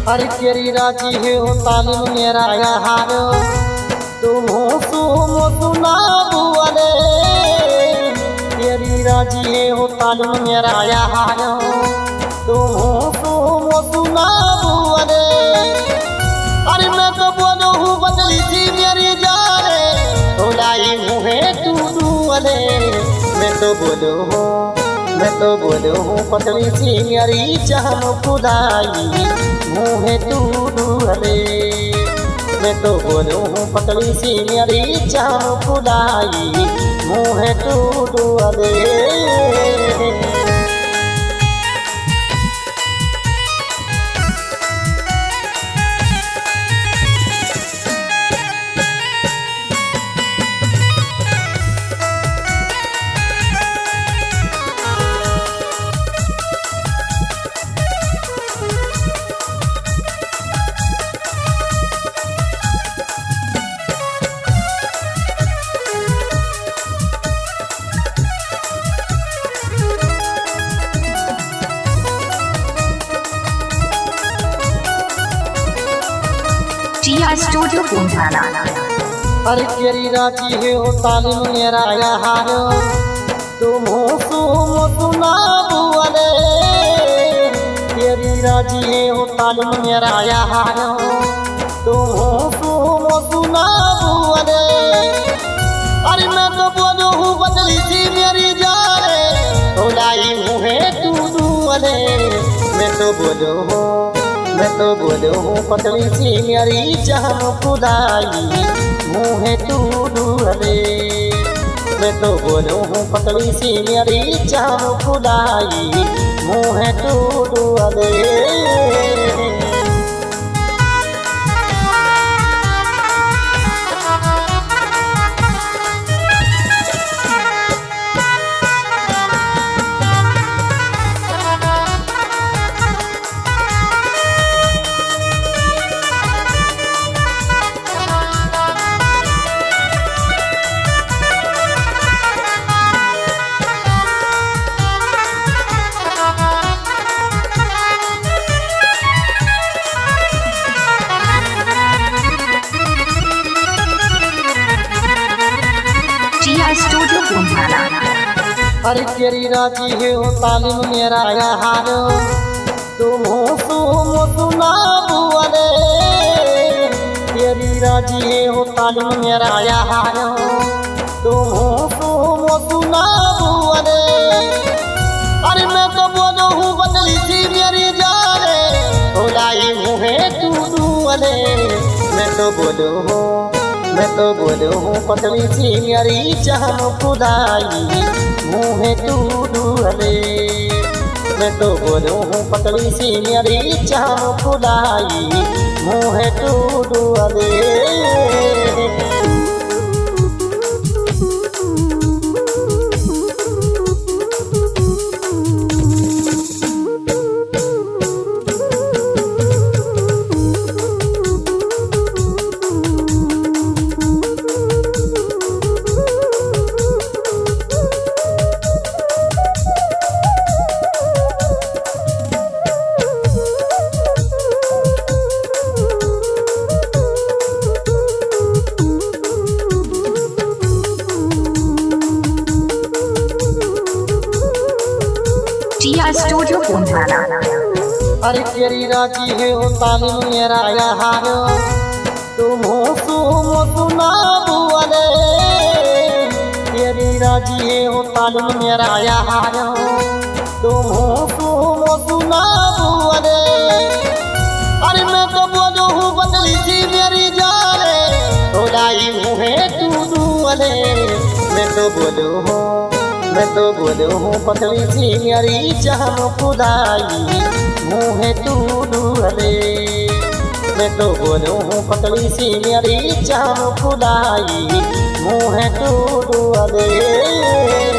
अरे तेरी राजी है हो तालीम मेरा यार, तुम हो सुना बुआले। तेरी राजी है हो तालीम मेरा यार, तुम हो सुना बुआले। अरे मैं तो बोलो हूँ बदली सी मेरी जाने, ढोलाई मुहे तू दुआले। मैं तो बोलो हूँ पतली सी मेरी जान खुदाई मुहे तू दुआले। मैं तो बोलो हूँ पतली सी मेरी जान खुदाई मुहे तू दुआले। स्टूडियो पुंठाना। अरे तेरी राजी है हो तालीम मेरा यार, तुम हो सुना बुआले। तेरी राजी है हो तालीम मेरा यार, तुम हो सुना बुआले। अरे मैं तो बोलो हूँ बदली सी मेरी जाने, ढोलाई मुहे तू दुआले। मैं तो बोलो हूँ पतली सी मेरी जान खुदाई मुहे तू दुआले। मैं तो बोलो हूँ पतली सी मेरी जान खुदाई मुहे तू दुआले। स्टूडियो पुंठाना। अरे तेरी राजी है हो तालीम मेरा यार, तुम हो सुना बुआले। तेरी राजी है हो तालीम मेरा यार, तुम हो सुना बुआले। अरे मैं तो बोलो हूँ बदली सी मेरी जाने, ढोलाई मुहे तू दुआले। मैं तो बोलो हूँ पतली सी मेरी जान खुदाई मुहे तू दुआले। मैं तो बोलो हूँ पतली सी मेरी जान खुदाई मुहे तू दुआले। स्टूडियो पुंठाना। अरे तेरी राजी है हो तालीम मेरा यार, तुम हो सुना बुआले। तेरी राजी है हो तालीम मेरा यार, तुम हो सुना बुआले। अरे मैं तो बोलो हूँ बदली सी मेरी जाने, ढोलाई मुहे तू दुआले। मैं तो बोलो हूँ पतली सी मेरी जान खुदाई मुहे तू दुआले। मैं तो बोलो हूँ पतली सी मेरी जान खुदाई मुहे तू दुआले।